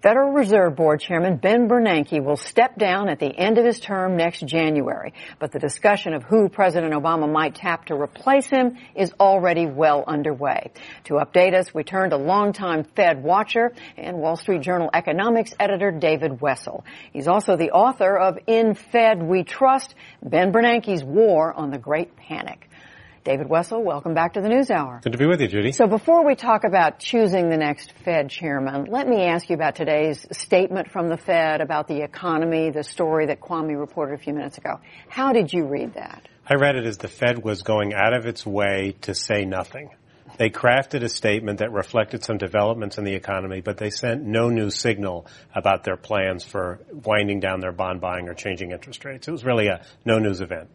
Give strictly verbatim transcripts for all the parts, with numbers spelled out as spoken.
Federal Reserve Board Chairman Ben Bernanke will step down at the end of his term next January, but the discussion of who President Obama might tap to replace him is already well underway. To update us, we turn to longtime Fed watcher and Wall Street Journal economics editor David Wessel. He's also the author of In Fed We Trust, Ben Bernanke's War on the Great Panic. David Wessel, welcome back to the NewsHour. Good to be with you, Judy. So before we talk about choosing the next Fed chairman, let me ask you about today's statement from the Fed about the economy, the story that Kwame reported a few minutes ago. How did you read that? I read it as the Fed was going out of its way to say nothing. They crafted a statement that reflected some developments in the economy, but they sent no new signal about their plans for winding down their bond buying or changing interest rates. It was really a no-news event.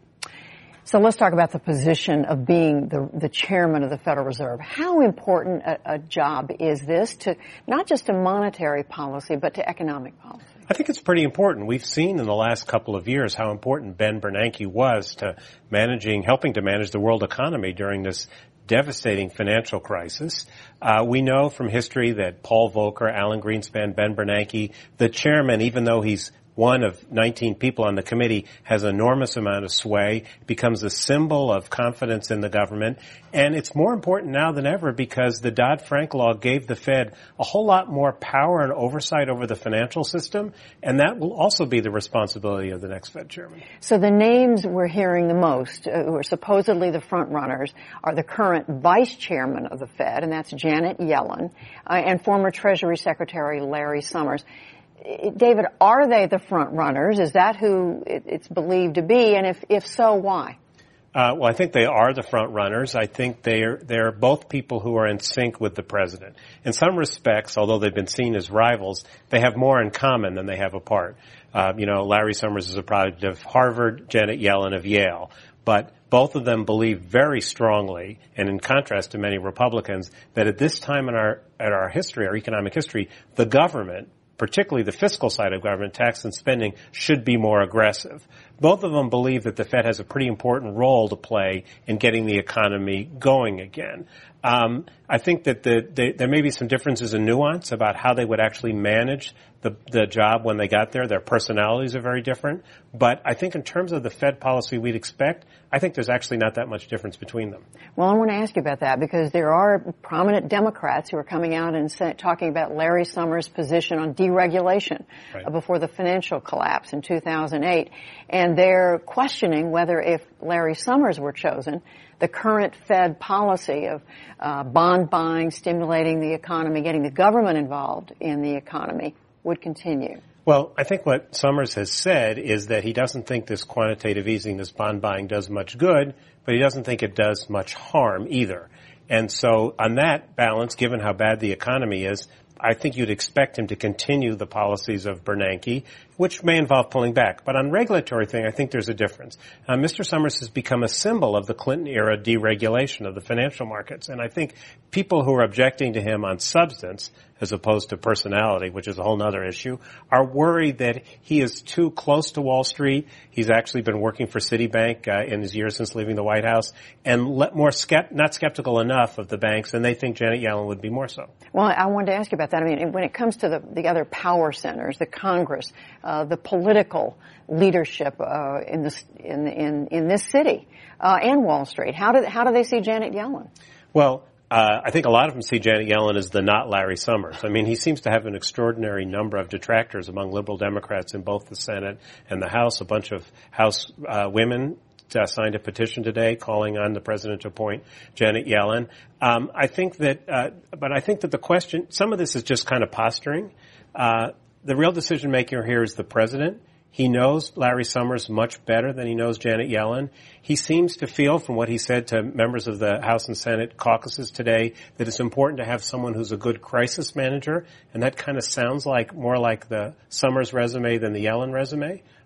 So let's talk about the position of being the, the chairman of the Federal Reserve. How important a, a job is this to not just to monetary policy, but to economic policy? I think it's pretty important. We've seen in the last couple of years how important Ben Bernanke was to managing, helping to manage the world economy during this devastating financial crisis. Uh, we know from history that Paul Volcker, Alan Greenspan, Ben Bernanke, the chairman, even though he's one of nineteen people on the committee, has an enormous amount of sway, becomes a symbol of confidence in the government. And it's more important now than ever because the Dodd-Frank law gave the Fed a whole lot more power and oversight over the financial system, and that will also be the responsibility of the next Fed chairman. So the names we're hearing the most, uh, who are supposedly the front runners, are the current vice chairman of the Fed, and that's Janet Yellen, uh, and former Treasury Secretary Larry Summers. David, are they the front runners? Is that who it's believed to be? And if, if so, why? Uh, well, I think they are the front runners. I think they're, they're both people who are in sync with the president. In some respects, although they've been seen as rivals, they have more in common than they have apart. Uh, you know, Larry Summers is a product of Harvard, Janet Yellen of Yale. But both of them believe very strongly, and in contrast to many Republicans, that at this time in our, at our history, our economic history, the government, particularly the fiscal side of government, tax and spending, should be more aggressive. Both of them believe that the Fed has a pretty important role to play in getting the economy going again. Um, I think that the, the, there may be some differences in nuance about how they would actually manage the, the job when they got there. Their personalities are very different. But I think in terms of the Fed policy we'd expect, I think there's actually not that much difference between them. Well, I want to ask you about that because there are prominent Democrats who are coming out and say, talking about Larry Summers' position on deregulation right. uh, before the financial collapse in two thousand eight. And they're questioning whether if Larry Summers were chosen, the current Fed policy of uh, bond buying, stimulating the economy, getting the government involved in the economy would continue. Well, I think what Summers has said is that he doesn't think this quantitative easing, this bond buying does much good, but he doesn't think it does much harm either. And so on that balance, given how bad the economy is, I think you'd expect him to continue the policies of Bernanke, which may involve pulling back. But on regulatory thing, I think there's a difference. Uh, Mister Summers has become a symbol of the Clinton-era deregulation of the financial markets. And I think people who are objecting to him on substance, as opposed to personality, which is a whole other issue, are worried that he is too close to Wall Street. He's actually been working for Citibank uh, in his years since leaving the White House, and let more skept- not skeptical enough of the banks, and they think Janet Yellen would be more so. Well, I wanted to ask you about that. I mean, when it comes to the, the other power centers, the Congress, uh, the political leadership uh, in this in in in this city uh, and Wall Street, how do how do they see Janet Yellen? Well, Uh, I think a lot of them see Janet Yellen as the not Larry Summers. I mean, he seems to have an extraordinary number of detractors among liberal Democrats in both the Senate and the House. A bunch of House uh, women uh, signed a petition today calling on the president to appoint Janet Yellen. Um, I think that, uh, but I think that the question, some of this is just kind of posturing. Uh, the real decision maker here is the president. He knows Larry Summers much better than he knows Janet Yellen. He seems to feel, from what he said to members of the House and Senate caucuses today, that it's important to have someone who's a good crisis manager, and that kind of sounds like more like the Summers resume than the Yellen resume.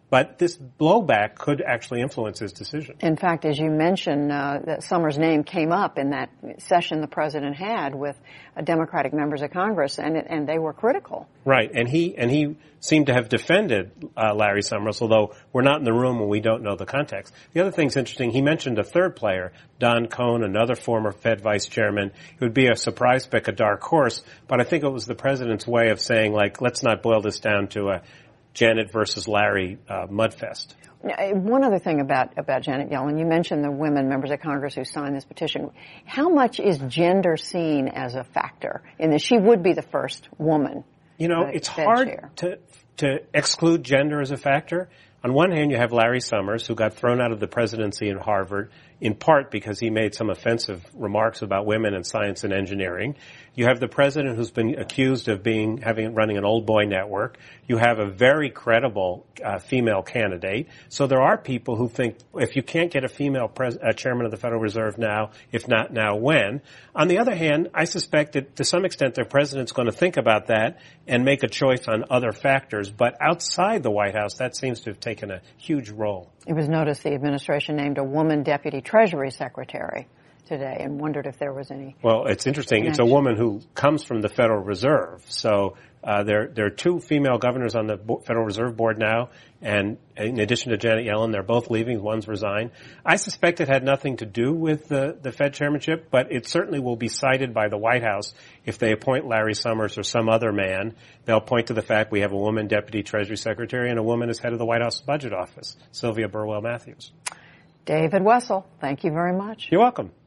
But this blowback could actually influence his decision. In fact, as you mentioned, uh, that Summers' name came up in that session the president had with uh, Democratic members of Congress, and and they were critical. Right, and he and he seemed to have defended uh, Larry Summers, although we're not in the room and we don't know the context. The other thing's interesting. He mentioned a third player, Don Cohn, another former Fed vice chairman. It would be a surprise pick, a dark horse, but I think it was the president's way of saying, like, let's not boil this down to a Janet versus Larry uh, mudfest. One other thing about, about Janet Yellen, you mentioned the women members of Congress who signed this petition. How much is gender seen as a factor in this? She would be the first woman. You know, it's hard chair. to to exclude gender as a factor. On one hand, you have Larry Summers, who got thrown out of the presidency in Harvard, in part because he made some offensive remarks about women in science and engineering. You have the president who's been accused of being having running an old boy network. You have a very credible uh, female candidate. So there are people who think if you can't get a female pres- uh, chairman of the Federal Reserve now, if not now, when? On the other hand, I suspect that to some extent the president's going to think about that and make a choice on other factors. But outside the White House, that seems to have taken a huge role. It was noticed the administration named a woman deputy Treasury Secretary today and wondered if there was any. Well, it's interesting. Connection. It's a woman who comes from the Federal Reserve. So uh, there, there are two female governors on the Federal Reserve Board now, and in addition to Janet Yellen, they're both leaving. One's resigned. I suspect it had nothing to do with the, the Fed chairmanship, but it certainly will be cited by the White House if they appoint Larry Summers or some other man. They'll point to the fact we have a woman deputy Treasury Secretary and a woman as head of the White House Budget Office, Sylvia Burwell Matthews. David Wessel, thank you very much. You're welcome.